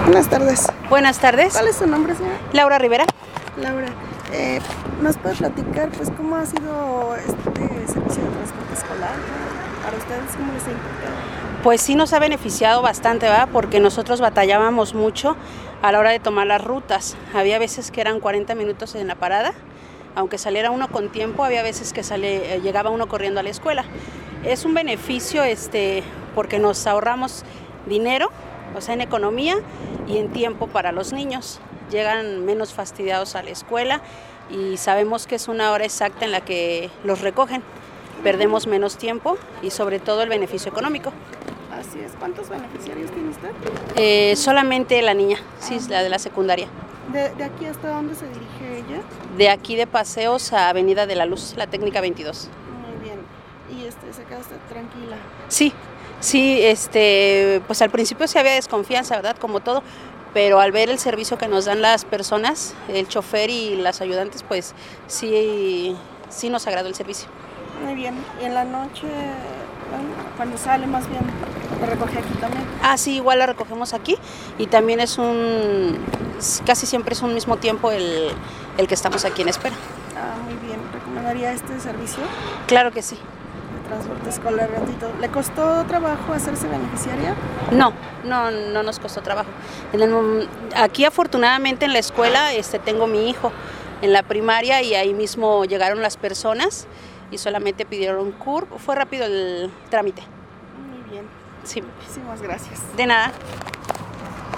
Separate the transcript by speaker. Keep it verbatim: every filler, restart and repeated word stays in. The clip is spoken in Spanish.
Speaker 1: Buenas tardes.
Speaker 2: Buenas tardes.
Speaker 1: ¿Cuál es su nombre, señora?
Speaker 2: Laura Rivera.
Speaker 1: Laura, eh, ¿nos puede platicar pues cómo ha sido este servicio de transporte escolar? Para ustedes, ¿cómo les ha impactado?
Speaker 2: Pues sí nos ha beneficiado bastante, ¿verdad? Porque nosotros batallábamos mucho a la hora de tomar las rutas. Había veces que eran cuarenta minutos en la parada, aunque saliera uno con tiempo, había veces que sale, eh, llegaba uno corriendo a la escuela. Es un beneficio este, porque nos ahorramos dinero, o sea, en economía y en tiempo para los niños. Llegan menos fastidiados a la escuela y sabemos que es una hora exacta en la que los recogen. Perdemos menos tiempo y sobre todo el beneficio económico.
Speaker 1: Así es. ¿Cuántos beneficiarios tiene usted?
Speaker 2: Eh, solamente la niña, sí, es la de la secundaria.
Speaker 1: ¿De, ¿De aquí hasta dónde se dirige ella?
Speaker 2: De aquí de Paseos a Avenida de la Luz, la técnica veintidós.
Speaker 1: Muy bien. ¿Y este, se queda usted tranquila?
Speaker 2: Sí, sí, este, pues al principio sí había desconfianza, ¿verdad? Como todo, pero al ver el servicio que nos dan las personas, el chofer y las ayudantes, pues sí, sí nos agradó el servicio.
Speaker 1: Muy bien. ¿Y en la noche, bueno, cuando sale más bien, lo recoge aquí también?
Speaker 2: Ah, sí, igual la recogemos aquí y también es un, casi siempre es un mismo tiempo el, el que estamos aquí en espera.
Speaker 1: Ah, muy bien. ¿Recomendaría este servicio?
Speaker 2: Claro que sí.
Speaker 1: De transporte escolar gratuito. ¿Le costó trabajo hacerse beneficiaria?
Speaker 2: No, no, no nos costó trabajo. En el, aquí afortunadamente en la escuela este, tengo mi hijo en la primaria y ahí mismo llegaron las personas y solamente pidieron un C U R P. Fue rápido el trámite.
Speaker 1: Muy bien.
Speaker 2: Sí.
Speaker 1: Muchísimas gracias.
Speaker 2: De nada.